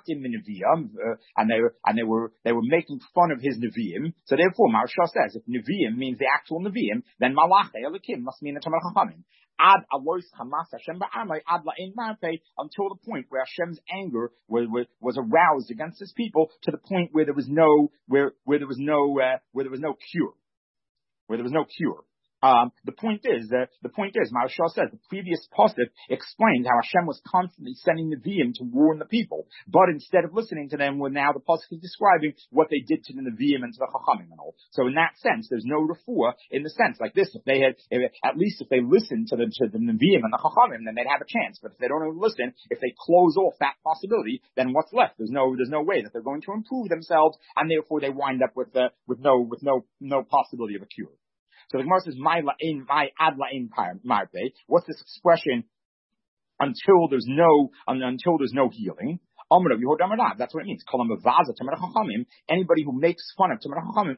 [SPEAKER 1] they were and they were they were making fun of his Nevi'im. So therefore, Maharsha says, if Nevi'im means the actual Nevi'im, then Malachei Elokim must mean the Tamar Chachamim. Ad alois chamas Hashem ba'amai ad la'in marpei, until the point where Hashem's anger was, was was aroused against his people, to the point where there was no where where there was no uh, where there was no cure, where there was no cure. Um, the point is, uh, the point is, Maharsha says, the previous pasuk explained how Hashem was constantly sending Nevi'im to warn the people, but instead of listening to them, well, now the pasuk is describing what they did to the Nevi'im and to the Chachamim and all. So in that sense, there's no refuah in the sense like this. If they had, if, at least if they listened to the, to the Nevi'im and the Chachamim, then they'd have a chance. But if they don't even listen, if they close off that possibility, then what's left? There's no, there's no way that they're going to improve themselves, and therefore they wind up with, uh, with no, with no, no possibility of a cure. So the Gemara says, "My la'in, my ad la'in marpe." What's this expression? Until there's no, until there's no healing. That's what it means. Anybody who makes fun of Tamar Chachamim,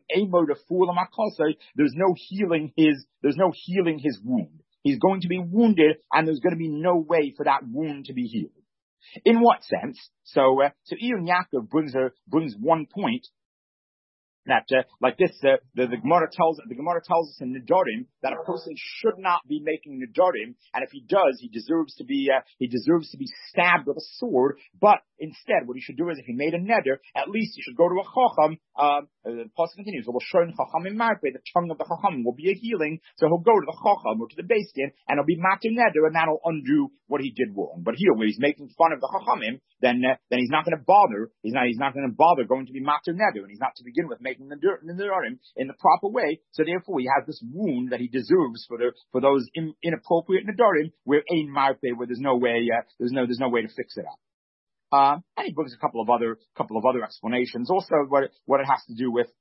[SPEAKER 1] there's no healing his, there's no healing his wound. He's going to be wounded, and there's going to be no way for that wound to be healed. In what sense? So, uh, so Iyun Yaakov brings a brings one point. That uh, like this, uh, the, the Gemara tells the Gemara tells us in Nedarim that a person should not be making Nedarim, and if he does, he deserves to be uh, he deserves to be stabbed with a sword. But instead, what he should do is, if he made a neder, at least he should go to a chacham. Um, the pasuk continues, "Will show chachamim marpe," the tongue of the chacham will be a healing. So he'll go to the chacham or to the beis din, and he'll be matir neder, and that'll undo what he did wrong. But here, where he's making fun of the chachamim, then uh, then he's not going to bother. He's not he's not going to bother going to be matir neder, and he's not to begin with making the Nedarim in the proper way. So therefore, he has this wound that he deserves for the for those in, inappropriate Nedarim, where ein marpe, where there's no way uh, there's no there's no way to fix it up. Um, and he brings a couple of other couple of other explanations. Also, what what it has to do with.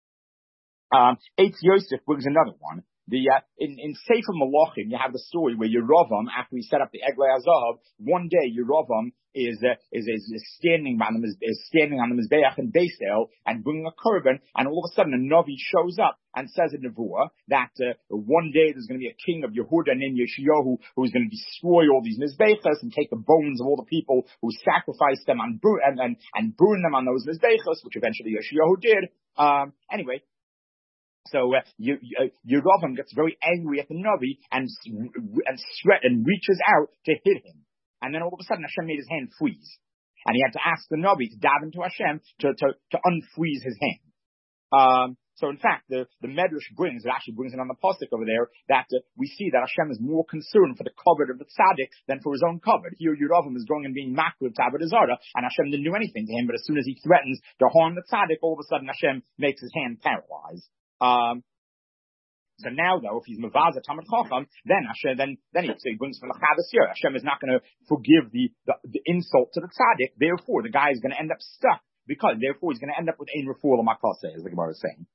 [SPEAKER 1] Um, Eitz Yosef brings another one. The uh, in in Sefer Malachim, you have the story where Yerovam, after he set up the Eglei HaZahav, one day Yerovam is uh, is, is is standing on the is standing on the Mizbeach in Beis El and bringing a korban, and all of a sudden a Navi shows up and says in Nevuah that uh, one day there's going to be a king of Yehuda named Yeshayahu who is going to destroy all these Mizbechas and take the bones of all the people who sacrificed them and and and, and burn them on those Mizbechas, which eventually Yeshayahu did. Um, anyway. So uh, Yerovam gets very angry at the Navi and and sweat and reaches out to hit him, and then all of a sudden Hashem made his hand freeze, and he had to ask the Navi to daven to Hashem to to, to unfreeze his hand. Um, so in fact, the the Medrash brings it actually brings it on the pasuk over there that uh, we see that Hashem is more concerned for the covet of the tzaddik than for his own covet. Here Yerovam is going and being makriv to Avodah Zarah, and Hashem didn't do anything to him, but as soon as he threatens to harm the tzaddik, all of a sudden Hashem makes his hand paralyzed. Um, so now though, if he's Mavaza Tamar Chacham, then Hashem, then, then he, so he brings from the Chavis here. Hashem is not going to forgive the, the, the insult to the tzaddik. Therefore, the guy is going to end up stuck, because therefore he's going to end up with Ein Refuah L'Makaseh, as the Gemara is saying.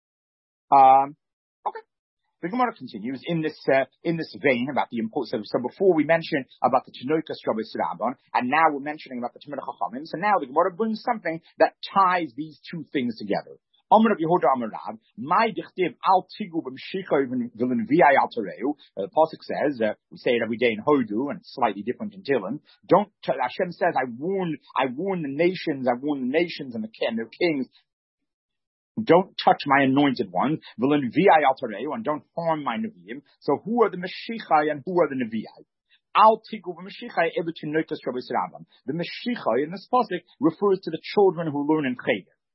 [SPEAKER 1] Um, okay. The Gemara continues in this, uh, in this vein about the importance of, so before we mentioned about the Tanoikas Shabbos Rabban, and now we're mentioning about the Tamar Chachamim, so now the Gemara brings something that ties these two things together. Amar of Yehuda Amar Rav, my dichtiv al tigu b'mshicha v'lenvi'ai al tereu. The pasuk says, uh, we say it every day in Hodu, and it's slightly different in Tehillim. Don't Hashem says, I warn, I warn the nations, I warn the nations and the king, their kings. Don't touch my anointed ones, v'lenvi'ai al tereu, and don't harm my nevi'im. So who are the Meshichai and who are the nevi'ai? Al tigu b'mshichai ever to notice Shabbos Rabban. The Meshichai in this pasuk refers to the children who learn in Cheder.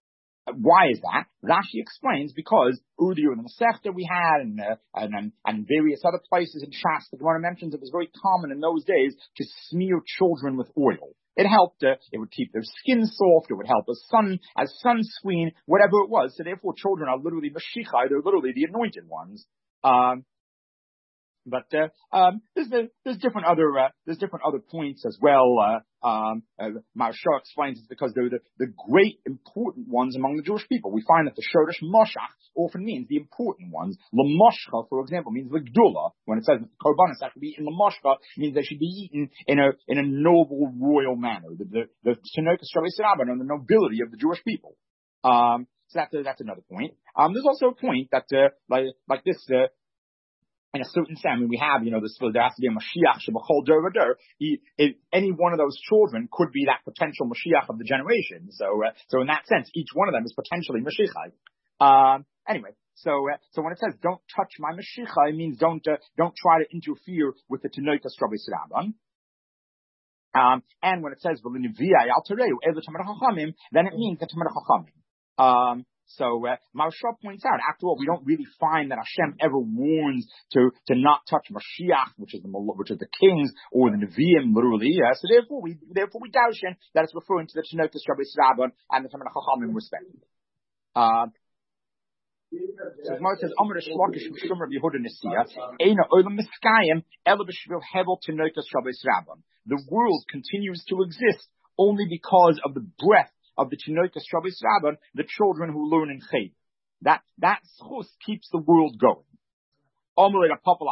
[SPEAKER 1] Why is that? Rashi explains because Udiyu and the Masechta we had, and, uh, and, and and various other places in Shas, the Gemara mentions it was very common in those days to smear children with oil. It helped, uh, it would keep their skin soft, it would help as sun, as sunscreen, whatever it was. So therefore children are literally Mashiach, they're literally the anointed ones. Um, But uh, um, there's the, there's different other uh, there's different other points as well. Uh, um, uh, Maharsha explains it's because they're the, the great important ones among the Jewish people. We find that the Shoresh Moshach often means the important ones. L'moshcha, for example, means the Gdula. When it says that the korbanos have to be eaten l'moshcha, it means they should be eaten in a in a noble royal manner. The the the Tinokas Shalei Siraban and the nobility of the Jewish people. Um, so that's a, that's another point. Um, there's also a point that uh, like like this. Uh, In a certain sense, I mean, we have, you know, this, there has to be a Mashiach Shebachol Dur V'Dur. Any one of those children could be that potential Mashiach of the generation. So, uh, so in that sense, each one of them is potentially Mashiach. Um, anyway, so, uh, so when it says don't touch my Mashiach, it means don't, uh, don't try to interfere with the Tenoikas Rabbi Siraban. Um, and when it says V'Liniviyai Al Tereu Elu Tamar Chachamim, then it means the Tamar Chachamim. Um, So, uh, Maharsha points out, after all, we don't really find that Hashem ever warns to, to not touch Mashiach, which is the, which is the kings, or the Nevi'im, literally. Uh, so therefore we, therefore we doubt that it's referring to the Tenokas Rabbi Siraban and the Tamar Chachamim respectively. Uh, So Gemara says, Amar Shlokish Mishum Rabbi Yehuda Nesiya, Eina Olam Miskayim, Ela B'Shvil Hevel Tenokas Rabbi Siraban. The world continues to exist only because of the breath of the Tinokas Rabbi Siraban, the children who learn in Cheder. That, that schus keeps the world going. So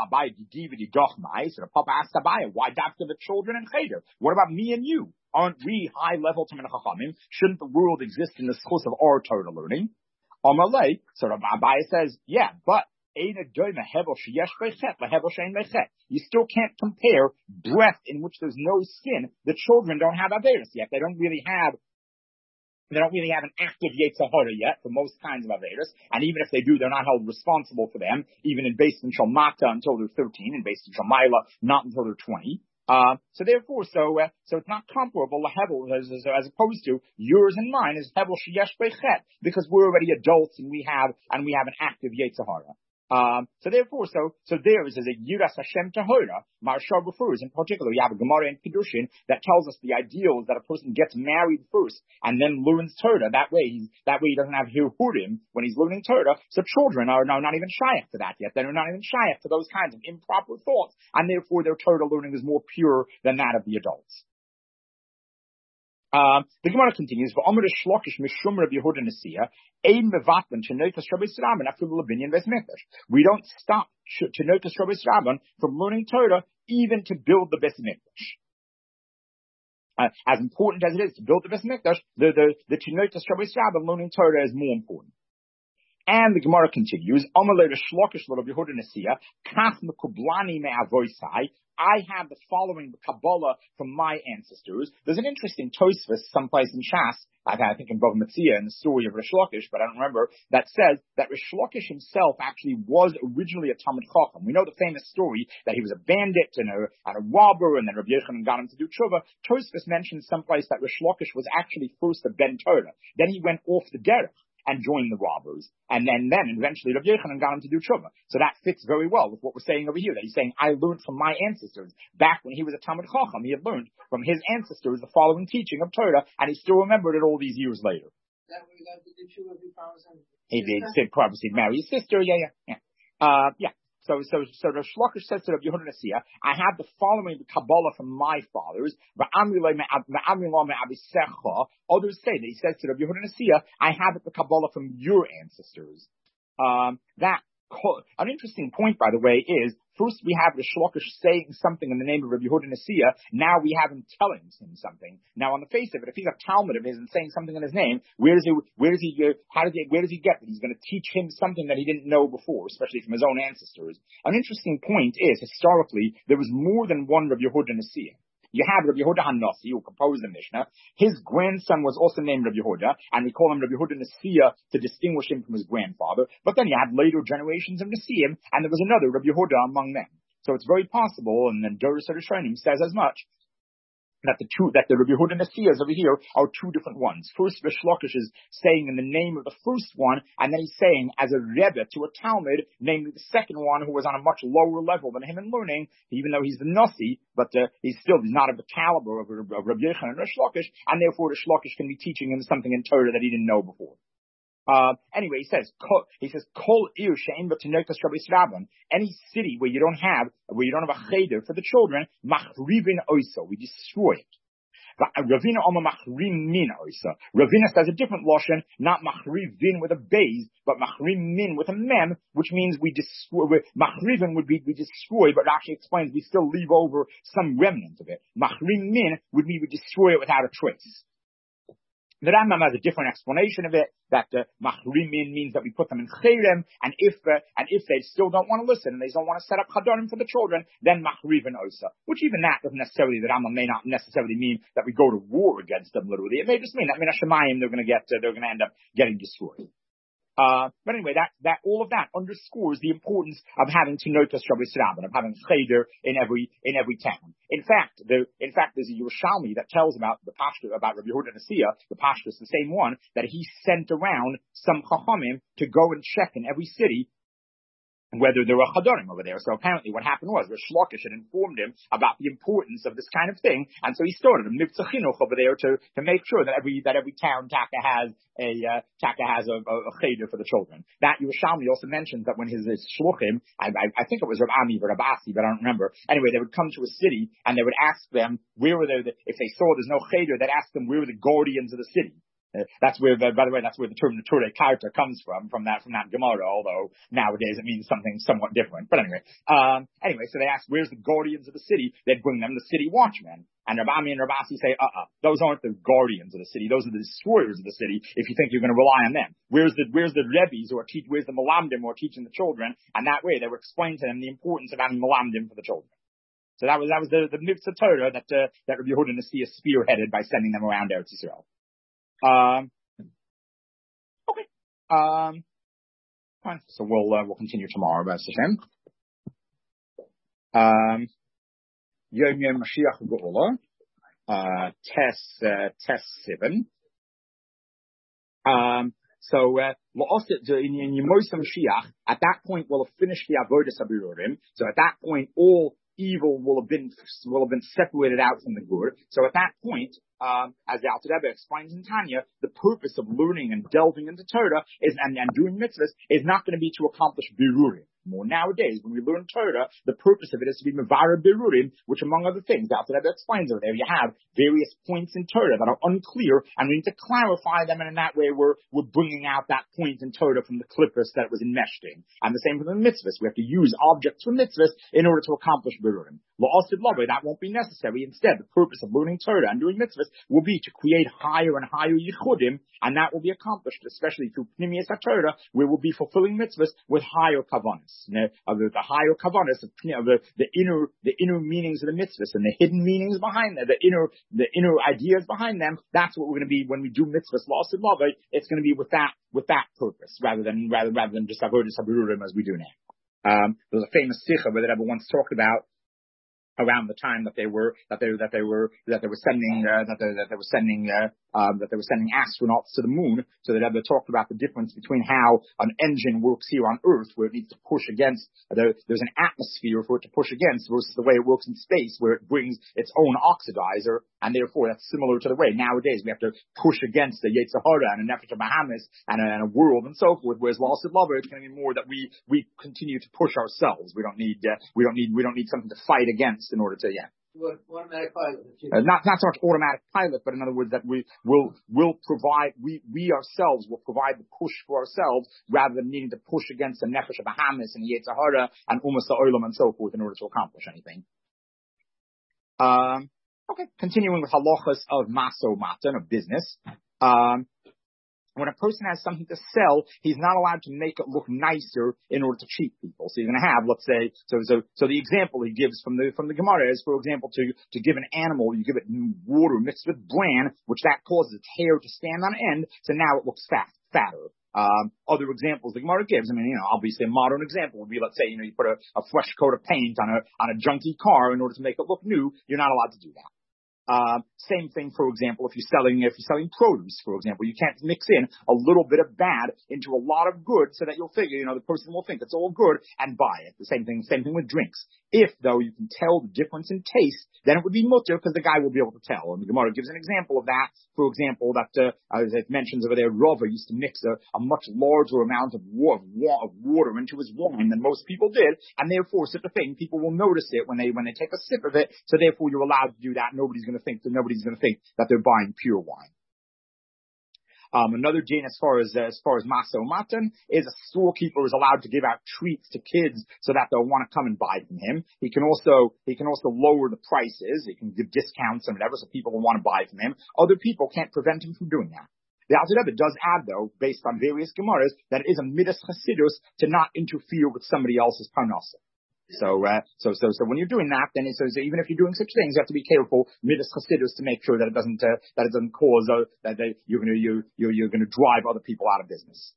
[SPEAKER 1] the Papa asked Abaya, why after the children in Cheder? What about me and you? Aren't we high level Tamar Chachamim? Shouldn't the world exist in the schus of our Torah learning? Amalei, so Abaya says, yeah, but you still can't compare breath in which there's no skin. The children don't have Averis yet. They don't really have They don't really have an active Yetzer Hara yet for most kinds of Averis, and even if they do, they're not held responsible for them, even in Beis Din Shel Mata until they're thirteen, and Beis Din Shel Maila not until they're twenty. Uh, so therefore, so, uh, so it's not comparable to Hevel as, as, as opposed to yours and mine is Hevel Sheyesh Bechet, because we're already adults and we have, and we have an active Yetzer Hara. Um, so therefore, so, so there is as a Yiras Hashem Tahora. Maharsha refers in particular, you have a Gemara in Kiddushin that tells us the ideal is that a person gets married first and then learns Torah. That way he's, that way he doesn't have Hirhurim when he's learning Torah. So children are now not even Shaykh to that yet. They're not even Shaykh to those kinds of improper thoughts, and therefore their Torah learning is more pure than that of the adults. Um, the Gemara continues, we don't stop Tenokas Rabbi Siraban from learning Torah even to build the Beis Mikdash. Uh, as important as it is to build the Beis Mikdash, the, the, the Tenokas Rabbi Siraban learning Torah is more important. And the Gemara continues, I have the following Kabbalah from my ancestors. There's an interesting Tosfos someplace in Shas, I've had, I think in Bava Metzia, in the story of Rish Lakish, but I don't remember, that says that Rish Lakish himself actually was originally a Talmid Chacham. We know the famous story that he was a bandit and a, and a robber, and then Rabbi Yochanan got him to do tshuva. Tosfos mentions someplace that Rish Lakish was actually first a Ben Torah. Then he went off the derech and joined the robbers. And then, then eventually Rabbi Yochanan got him to do tshuva. So that fits very well with what we're saying over here, that he's saying, I learned from my ancestors. Back when he was a Talmid Chacham, he had learned from his ancestors the following teaching of Torah, and he still remembered it all these years later.
[SPEAKER 2] That way he got to do tshuva if he found something.
[SPEAKER 1] He did, said probably he'd marry his sister, yeah, yeah, yeah. Uh, yeah. So, so, so the Shlokish says to Rabbi Yehuda Nesiya, I have the following Kabbalah from my fathers. Others say that he says to Rabbi Yehuda Nesiya, I have the Kabbalah from your ancestors. Um, that, an interesting point, by the way, is, first we have the Shlokish saying something in the name of Rabbi Yehuda Nesiya, now we have him telling him something. Now on the face of it, if he's a Talmud of his and saying something in his name, where does he, where does he, uh, how does he, where does he get that he's going to teach him something that he didn't know before, especially from his own ancestors? An interesting point is, historically, there was more than one Rabbi Yehuda Nesiya. You have Rabbi Yehuda HaNasi, who composed the Mishnah. His grandson was also named Rabbi Yehuda, and we call him Rabbi Yehuda Nesiya to distinguish him from his grandfather. But then you had later generations of Nesiyim, and there was another Rabbi Yehuda among them. So it's very possible, and then Doris Rishonim says as much, that the two, that the Rabbi Yehuda Nasiyas over here are two different ones. First, Rish Lakish is saying in the name of the first one, and then he's saying as a Rebbe to a Talmud, namely the second one who was on a much lower level than him in learning, even though he's the Nasi, but uh, he's still he's not of the caliber of, of Rabbi Yechon and Rish Lakish, and therefore Rish Lakish can be teaching him something in Torah that he didn't know before. Uh, anyway, he says, he says, Kol ir she'en b'tinokas Shabbos Rabban. Any city where you don't have, where you don't have a cheder for the children, machrivin oiso, we destroy it. Ravina Oma Machrim Min Oisa. Ravina says a different lotion, not Machrivin with a base, but Machrim Min with a mem, which means we destroy. Machrivin would be we destroy, but Rashi explains we still leave over some remnant of it. Machrim Min would mean we destroy it without a trace. The Rambam has a different explanation of it, that uh, Machrimin means that we put them in Cherem, and if uh, and if they still don't want to listen, and they don't want to set up Chadorim for the children, then Machrivin Osa. Which even that doesn't necessarily, the Rambam may not necessarily mean that we go to war against them literally. It may just mean that Min HaShemayim, they're going to get, uh, they're going to end up getting destroyed. Uh, but anyway, that, that, all of that underscores the importance of having Tinotas Shabbos Rabban, of having Cheder in every, in every town. In fact, the, in fact, there's a Yerushalmi that tells about the Pashto, about Rabbi Yehuda Nasiya, the Pashto is the same one, that he sent around some Chachamim to go and check in every city whether there were Chadorim over there. So apparently what happened was Rish Lakish had informed him about the importance of this kind of thing, and so he started a Mivtza Chinuch over there to, to make sure that every, that every town Taka has a, uh, Taka has a, a, a cheder for the children. That Yerushalmi also mentions that when his, his shluchim, I, I, I think it was Rab Ami or Rab Asi, but I don't remember. Anyway, they would come to a city and they would ask them where were they, if they saw there's no cheder, they'd ask them where were the guardians of the city. Uh, that's where, uh, by the way, that's where the term Neturei Karta comes from, from that, from that Gemara, although nowadays it means something somewhat different. But anyway, um, anyway, so they ask, where's the guardians of the city? They'd bring them the city watchmen. And Rab Ami and Rab Asi say, uh-uh, those aren't the guardians of the city, those are the destroyers of the city, if you think you're going to rely on them. Where's the, where's the Rebbes who are teach, where's the Malamdim who are teaching the children? And that way they would explain to them the importance of having Malamdim for the children. So that was, that was the, the Mitzvah Torah that, uh, that Rabbi Yehuda Nasiya spearheaded by sending them around Eretz Yisrael. Um, Okay. Um, fine. So we'll, uh, we'll continue tomorrow, B'ez Hashem. Um, Yom Yom Mashiach Geula, uh, Tes, uh, Tes seven. Um, so, uh, in Yemois Mashiach, at that point we'll have finished the Avodas HaBirurim. So at that point all evil will have been, will have been separated out from the good. So at that point, Um, as the Alter Rebbe explains in Tanya, the purpose of learning and delving into Torah is, and, and doing mitzvahs is not going to be to accomplish birurim. More nowadays, when we learn Torah, the purpose of it is to be mevara birurim, which among other things, the Alter Rebbe explains over there, you have various points in Torah that are unclear, and we need to clarify them, and in that way we're, we're bringing out that point in Torah from the clippus that it was enmeshed in. And the same for the mitzvahs. We have to use objects from mitzvahs in order to accomplish birurim. La'asid love, that won't be necessary. Instead, the purpose of learning Torah and doing mitzvahs will be to create higher and higher yichudim, and that will be accomplished, especially through Pnimius HaTorah, where we'll be fulfilling mitzvahs with higher kavanas. The, uh, the, the higher kavanas of, of the, the inner, the inner meanings of the mitzvahs and the hidden meanings behind them, the inner, the inner ideas behind them. That's what we're going to be when we do mitzvahs. La'asid love, it's going to be with that, with that purpose, rather than, rather, rather than just avodas habirurim as we do now. Um, there was a famous sikha where the Rebbe once talked about around the time that they were that they that they were that they were sending uh, that they that they were sending uh, um, that they were sending astronauts to the moon. So that they talked about the difference between how an engine works here on Earth, where it needs to push against the, there's an atmosphere for it to push against, versus the way it works in space, where it brings its own oxidizer, and therefore that's similar to the way nowadays we have to push against the Yetzer Hara and a Nefesh Bahamas and a, and a world and so forth. Whereas La'asid Lava, it's going to be more that we we continue to push ourselves. We don't need uh, we don't need we don't need something to fight against in order to, yeah.
[SPEAKER 2] Automatic pilot.
[SPEAKER 1] Uh, not, not so much automatic pilot, but in other words, that we will, will provide, we, we ourselves will provide the push for ourselves rather than needing to push against the Nefesh Bahamas and Yetzer Hara and Umas Ha'olam and so forth in order to accomplish anything. Um, okay. Continuing with halachas of maso matan, of business. Um, When a person has something to sell, he's not allowed to make it look nicer in order to cheat people. So you're going to have, let's say, so so so the example he gives from the from the Gemara is, for example, to to give an animal, you give it water mixed with bran, which that causes its hair to stand on end, so now it looks fat, fatter. Um, other examples the Gemara gives, I mean, you know, obviously a modern example would be, let's say, you know, you put a, a fresh coat of paint on a on a junky car in order to make it look new. You're not allowed to do that. Uh, same thing, for example, if you're selling, if you're selling produce, for example, you can't mix in a little bit of bad into a lot of good so that you'll figure, you know, the person will think it's all good and buy it. The same thing, same thing with drinks. If, though, you can tell the difference in taste, then it would be mutter because the guy will be able to tell. And the Gemara gives an example of that. For example, that, uh, as it mentions over there, Rava used to mix a, a much larger amount of, wa- of water into his wine than most people did, and therefore, such a thing, people will notice it when they, when they take a sip of it, so therefore you're allowed to do that. Nobody's going to think that nobody's going to think that they're buying pure wine. Um, another din as far as, uh, as far as Masa Matan is a storekeeper is allowed to give out treats to kids so that they'll want to come and buy from him. He can also, he can also lower the prices. He can give discounts and whatever so people will want to buy from him. Other people can't prevent him from doing that. The Alter Rebbe does add, though, based on various Gemaras, that it is a midas chasidus to not interfere with somebody else's parnasa. So, uh, so, so, so when you're doing that, then it says so even if you're doing such things, you have to be careful, midas chasidus, to make sure that it doesn't, uh, that it doesn't cause, uh, that they, you're gonna, you, you're, you're gonna drive other people out of business.